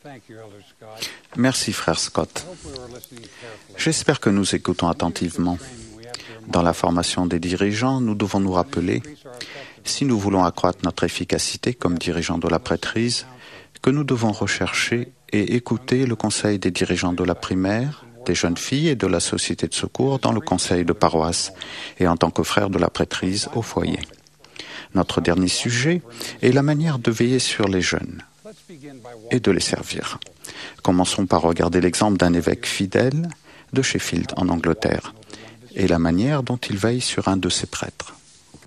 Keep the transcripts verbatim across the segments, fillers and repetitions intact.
Merci, frère Scott. J'espère que nous écoutons attentivement. Dans la formation des dirigeants, nous devons nous rappeler, si nous voulons accroître notre efficacité comme dirigeants de la prêtrise, que nous devons rechercher et écouter le conseil des dirigeants de la primaire, des jeunes filles et de la société de secours dans le conseil de paroisse et en tant que frères de la prêtrise au foyer. Notre dernier sujet est la manière de veiller sur les jeunes et de les servir. Commençons par regarder l'exemple d'un évêque fidèle de Sheffield en Angleterre et la manière dont il veille sur un de ses prêtres.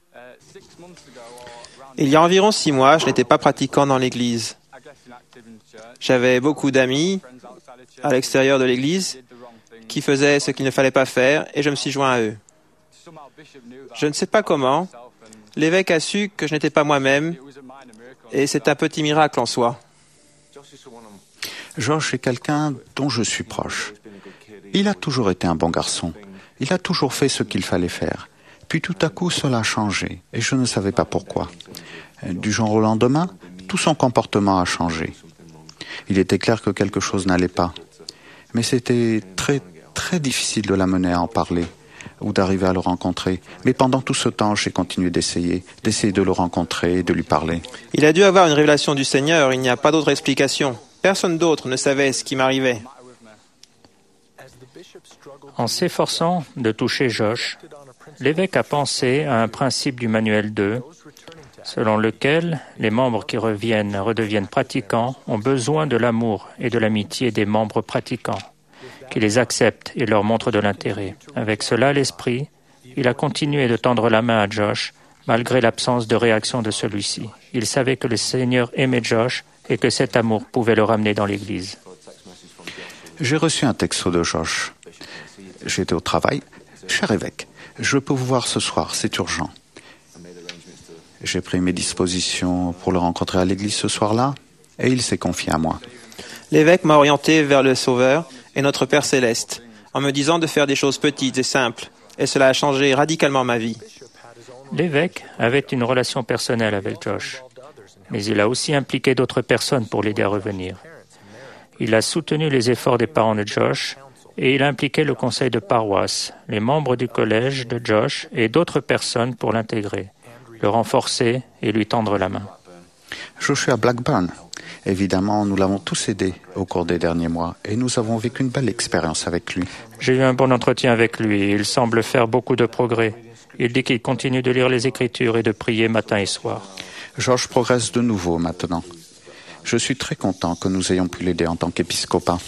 Il y a environ six mois, je n'étais pas pratiquant dans l'église. J'avais beaucoup d'amis à l'extérieur de l'église qui faisaient ce qu'il ne fallait pas faire et je me suis joint à eux. Je ne sais pas comment, l'évêque a su que je n'étais pas moi-même et c'est un petit miracle en soi. Josh est quelqu'un dont je suis proche. Il a toujours été un bon garçon. Il a toujours fait ce qu'il fallait faire. Puis tout à coup, cela a changé et je ne savais pas pourquoi. Du jour au lendemain, tout son comportement a changé. Il était clair que quelque chose n'allait pas. Mais c'était très, très difficile de l'amener à en parler ou d'arriver à le rencontrer. Mais pendant tout ce temps, j'ai continué d'essayer, d'essayer de le rencontrer et de lui parler. Il a dû avoir une révélation du Seigneur, il n'y a pas d'autre explication. Personne d'autre ne savait ce qui m'arrivait. En s'efforçant de toucher Josh, l'évêque a pensé à un principe du manuel deux, selon lequel les membres qui reviennent redeviennent pratiquants ont besoin de l'amour et de l'amitié des membres pratiquants, qui les acceptent et leur montrent de l'intérêt. Avec cela à l'esprit, il a continué de tendre la main à Josh, malgré l'absence de réaction de celui-ci. Il savait que le Seigneur aimait Josh et que cet amour pouvait le ramener dans l'Église. J'ai reçu un texto de Josh. J'étais au travail. « Cher évêque, je peux vous voir ce soir, c'est urgent. » J'ai pris mes dispositions pour le rencontrer à l'église ce soir-là et il s'est confié à moi. L'évêque m'a orienté vers le Sauveur et notre Père Céleste, en me disant de faire des choses petites et simples, et cela a changé radicalement ma vie. L'évêque avait une relation personnelle avec Josh, mais il a aussi impliqué d'autres personnes pour l'aider à revenir. Il a soutenu les efforts des parents de Josh et il a impliqué le conseil de paroisse, les membres du collège de Josh et d'autres personnes pour l'intégrer, le renforcer et lui tendre la main. Joshua Blackburn. Évidemment, nous l'avons tous aidé au cours des derniers mois et nous avons vécu une belle expérience avec lui. J'ai eu un bon entretien avec lui. Il semble faire beaucoup de progrès. Il dit qu'il continue de lire les Écritures et de prier matin et soir. Georges progresse de nouveau maintenant. Je suis très content que nous ayons pu l'aider en tant qu'épiscopat.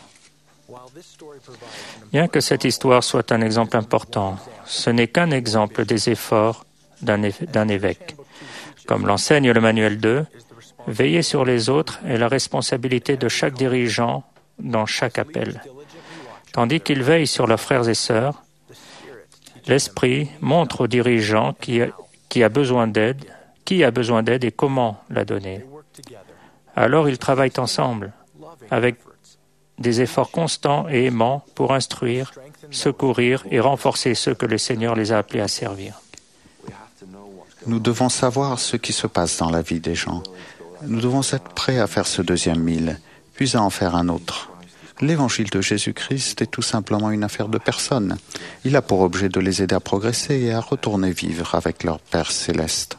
Bien que cette histoire soit un exemple important, ce n'est qu'un exemple des efforts d'un, év- d'un évêque. Comme l'enseigne le manuel deux, veiller sur les autres est la responsabilité de chaque dirigeant dans chaque appel. Tandis qu'il veille sur leurs frères et sœurs, l'Esprit montre aux dirigeants qui a, qui a besoin d'aide, qui a besoin d'aide et comment la donner. Alors ils travaillent ensemble, avec des efforts constants et aimants pour instruire, secourir et renforcer ceux que le Seigneur les a appelés à servir. Nous devons savoir ce qui se passe dans la vie des gens. Nous devons être prêts à faire ce deuxième mille, puis à en faire un autre. L'évangile de Jésus-Christ est tout simplement une affaire de personnes. Il a pour objet de les aider à progresser et à retourner vivre avec leur Père céleste.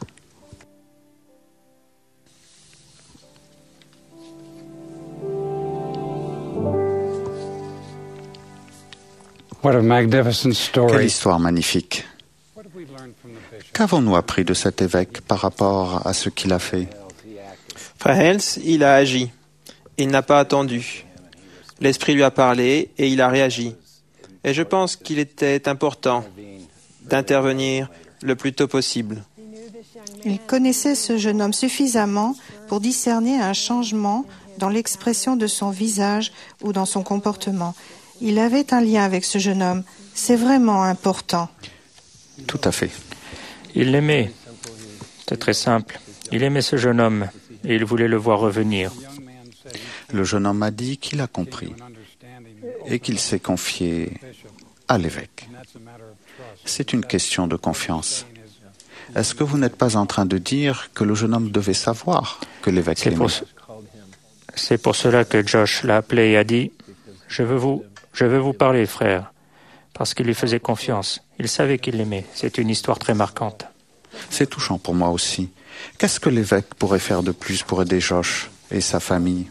What a magnificent story. Quelle histoire magnifique! Qu'avons-nous appris de cet évêque par rapport à ce qu'il a fait? Frère Hels, il a agi. Il n'a pas attendu. L'Esprit lui a parlé et il a réagi. Et je pense qu'il était important d'intervenir le plus tôt possible. Il connaissait ce jeune homme suffisamment pour discerner un changement dans l'expression de son visage ou dans son comportement. Il avait un lien avec ce jeune homme. C'est vraiment important. Tout à fait. Il l'aimait. C'est très simple. Il aimait ce jeune homme et il voulait le voir revenir. Le jeune homme a dit qu'il a compris et qu'il s'est confié à l'évêque. C'est une question de confiance. Est-ce que vous n'êtes pas en train de dire que le jeune homme devait savoir que l'évêque C'est l'aimait? pour, C'est pour cela que Josh l'a appelé et a dit « Je veux vous, je veux vous parler, frère », parce qu'il lui faisait confiance. Il savait qu'il l'aimait. C'est une histoire très marquante. C'est touchant pour moi aussi. Qu'est-ce que l'évêque pourrait faire de plus pour aider Josh et sa famille?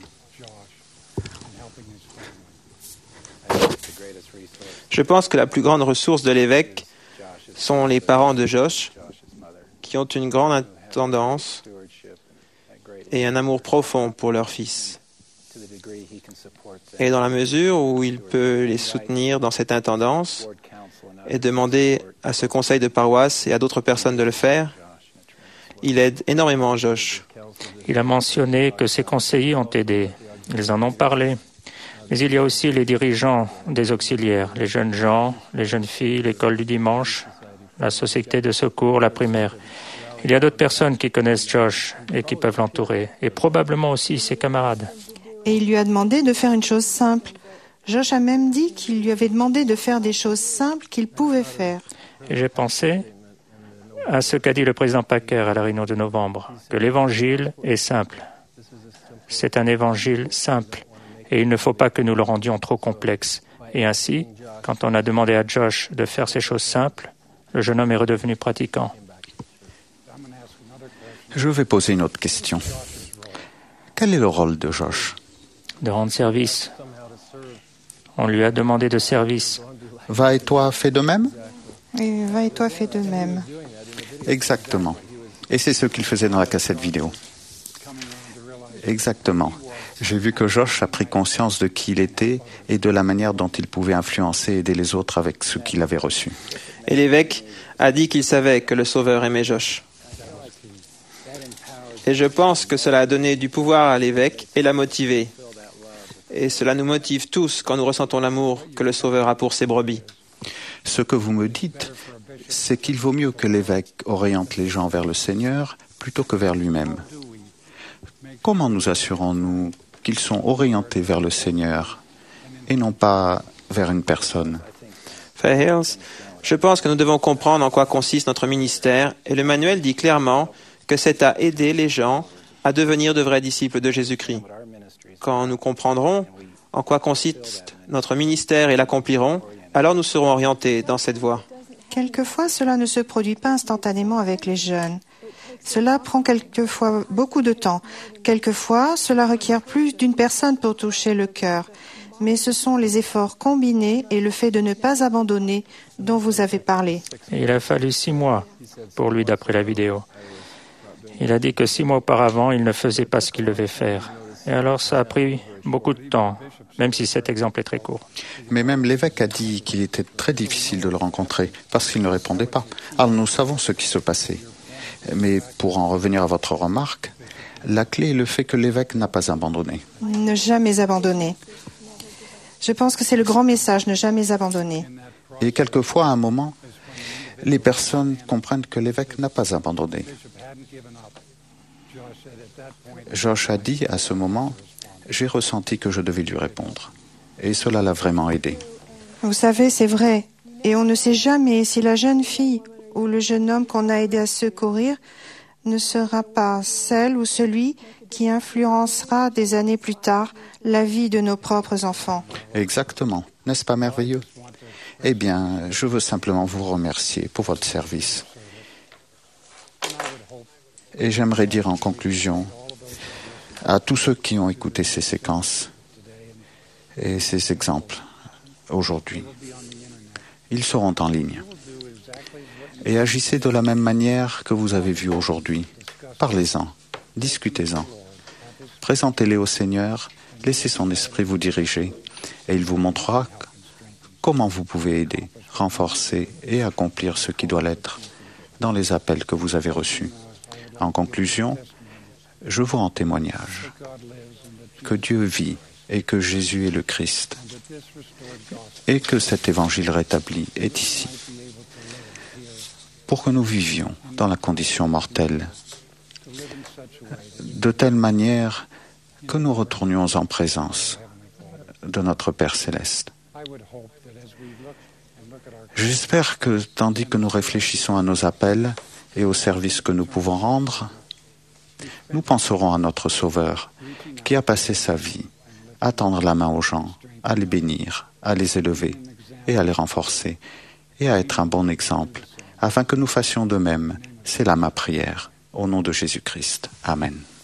Je pense que la plus grande ressource de l'évêque sont les parents de Josh, qui ont une grande intendance et un amour profond pour leur fils. Et dans la mesure où il peut les soutenir dans cette intendance et demander à ce conseil de paroisse et à d'autres personnes de le faire, il aide énormément Josh. Il a mentionné que ses conseillers ont aidé. Ils en ont parlé. Mais il y a aussi les dirigeants des auxiliaires, les jeunes gens, les jeunes filles, l'école du dimanche, la société de secours, la primaire. Il y a d'autres personnes qui connaissent Josh et qui peuvent l'entourer, et probablement aussi ses camarades. Et il lui a demandé de faire une chose simple. Josh a même dit qu'il lui avait demandé de faire des choses simples qu'il pouvait faire. Et j'ai pensé à ce qu'a dit le président Packer à la réunion de novembre, que l'évangile est simple. C'est un évangile simple. Et il ne faut pas que nous le rendions trop complexe. Et ainsi, quand on a demandé à Josh de faire ces choses simples, le jeune homme est redevenu pratiquant. Je vais poser une autre question. Quel est le rôle de Josh? De rendre service. On lui a demandé de service. Va et toi fais de même? Et va et toi fais de même. Exactement. Et c'est ce qu'il faisait dans la cassette vidéo. Exactement. J'ai vu que Josh a pris conscience de qui il était et de la manière dont il pouvait influencer et aider les autres avec ce qu'il avait reçu. Et l'évêque a dit qu'il savait que le Sauveur aimait Josh. Et je pense que cela a donné du pouvoir à l'évêque et l'a motivé. Et cela nous motive tous quand nous ressentons l'amour que le Sauveur a pour ses brebis. Ce que vous me dites, c'est qu'il vaut mieux que l'évêque oriente les gens vers le Seigneur plutôt que vers lui-même. Comment nous assurons-nous qu'ils sont orientés vers le Seigneur et non pas vers une personne? Fairhills, je pense que nous devons comprendre en quoi consiste notre ministère et le manuel dit clairement que c'est à aider les gens à devenir de vrais disciples de Jésus-Christ. Quand nous comprendrons en quoi consiste notre ministère et l'accomplirons, alors nous serons orientés dans cette voie. Quelquefois, cela ne se produit pas instantanément avec les jeunes. Cela prend quelquefois beaucoup de temps. Quelquefois, cela requiert plus d'une personne pour toucher le cœur. Mais ce sont les efforts combinés et le fait de ne pas abandonner dont vous avez parlé. Et il a fallu six mois pour lui d'après la vidéo. Il a dit que six mois auparavant, il ne faisait pas ce qu'il devait faire. Et alors ça a pris beaucoup de temps, même si cet exemple est très court. Mais même l'évêque a dit qu'il était très difficile de le rencontrer parce qu'il ne répondait pas. Alors nous savons ce qui se passait. Mais pour en revenir à votre remarque, la clé est le fait que l'évêque n'a pas abandonné. Ne jamais abandonner. Je pense que c'est le grand message, ne jamais abandonner. Et quelquefois, à un moment, les personnes comprennent que l'évêque n'a pas abandonné. Josh a dit à ce moment, j'ai ressenti que je devais lui répondre. Et cela l'a vraiment aidé. Vous savez, c'est vrai. Et on ne sait jamais si la jeune fille ou le jeune homme qu'on a aidé à secourir ne sera pas celle ou celui qui influencera des années plus tard la vie de nos propres enfants. Exactement. N'est-ce pas merveilleux? Eh bien, je veux simplement vous remercier pour votre service. Et j'aimerais dire en conclusion à tous ceux qui ont écouté ces séquences et ces exemples aujourd'hui, ils seront en ligne. Et agissez de la même manière que vous avez vu aujourd'hui. Parlez-en, discutez-en. Présentez-les au Seigneur, laissez son esprit vous diriger et il vous montrera comment vous pouvez aider, renforcer et accomplir ce qui doit l'être dans les appels que vous avez reçus. En conclusion, je vous rends témoignage que Dieu vit et que Jésus est le Christ et que cet évangile rétabli est ici pour que nous vivions dans la condition mortelle de telle manière que nous retournions en présence de notre Père céleste. J'espère que, tandis que nous réfléchissons à nos appels et aux services que nous pouvons rendre, nous penserons à notre Sauveur qui a passé sa vie à tendre la main aux gens, à les bénir, à les élever et à les renforcer, et à être un bon exemple, afin que nous fassions de même. C'est là ma prière. Au nom de Jésus-Christ. Amen.